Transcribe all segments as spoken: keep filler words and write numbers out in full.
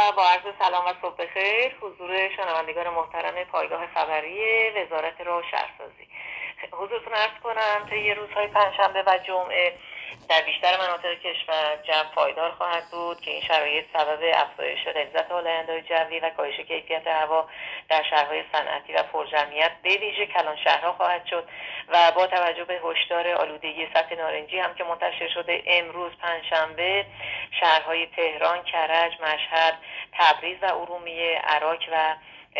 با عرض سلام و صبح بخیر حضور شنوندگان محترم پایگاه خبری وزارت راه و شهرسازی. حضورتون عرض کنم تا یه روزهای پنجشنبه و جمعه در بیشتر مناطق کشور جو پایدار خواهد بود که این شرایط سبب افزایش غلظت آلاینده‌های جوی و کاهش کیفیت هوا در شهرهای صنعتی و پرجمعیت به ویژه کلان شهرها خواهد شد و با توجه به هشدار آلودگی سطح نارنجی هم که منتشر شده امروز پنجشنبه شهرهای تهران، کرج، مشهد، تبریز و ارومیه، عراق و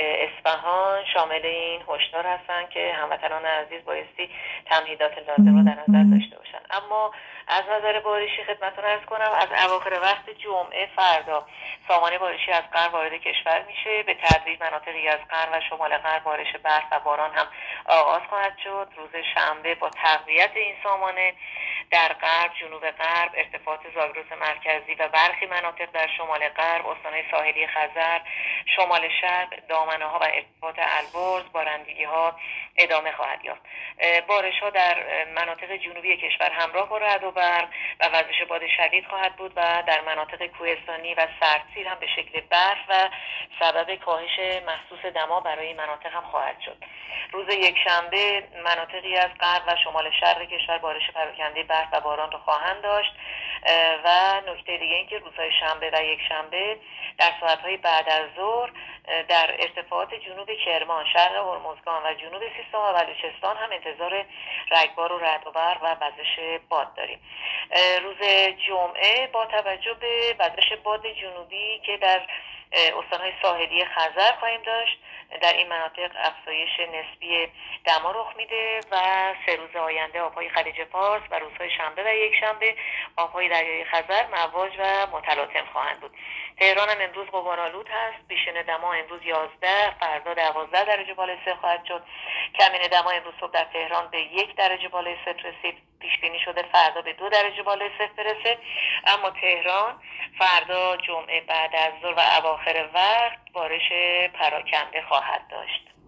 اصفهان شامل این هشدار هستند که هموطنان عزیز بایستی تمهیدات لازم رو در نظر داشته باشند. اما از نظر بارشی خدمتتون عرض کنم از اواخر وقت جمعه فردا سامانه بارشی از غرب وارد کشور میشه. به تدریج مناطقی از غرب و شمال غرب بارش برف و باران هم آغاز خواهد شد. روز شنبه با تقویت این سامانه در غرب، جنوب غرب، ارتفاعات زاگرس مرکزی و برخی مناطق در شمال غرب، استان‌های ساحلی خزر، شمال شرق، دامنه ها و ارتفاعات البرز بارندگی ها ادامه خواهد یافت. بارش ها در مناطق جنوبی کشور همراه با رعد و برق و وزش باد شدید خواهد بود و در مناطق کوهستانی و سردسیر هم به شکل برف و سبب کاهش محسوس دما برای این مناطق هم خواهد شد. روز یکشنبه مناطقی از غرب و شمال شرق کشور بارش پراکنده برف و باران رو خواهند داشت و نکته دیگه این که روزهای شنبه و یکشنبه در ساعت‌های بعد از ظهر در ارتفاعات جنوب کرمان، شرق هرمزگان و جنوب سیستان و بلوچستان هم انتظار رگبار و رعد و برق و وزش باد داریم. روز جمعه با توجه به وزش باد جنوبی که در استان‌های ساحلی خزر خواهیم داشت، در این مناطق افزایش نسبی دما رخ میده و سه روز آینده آبهای خلیج فارس و روزهای شنبه و یک شنبه آبهای دریای خزر مواج و متلاطم خواهند بود. تهران هم امروز غبارآلود هست. پیشین دما امروز یازده، فردا دوازده درجه بالای صفر خواهد شد. کمین دما امروز صبح در تهران به یک درجه بالای صفر رسید. پیش بینی شده فردا به دو درجه بالای صفر برسه. اما تهران فردا جمعه بعد از ظهر و اواخر وقت بارش پراکنده خواهد داشت.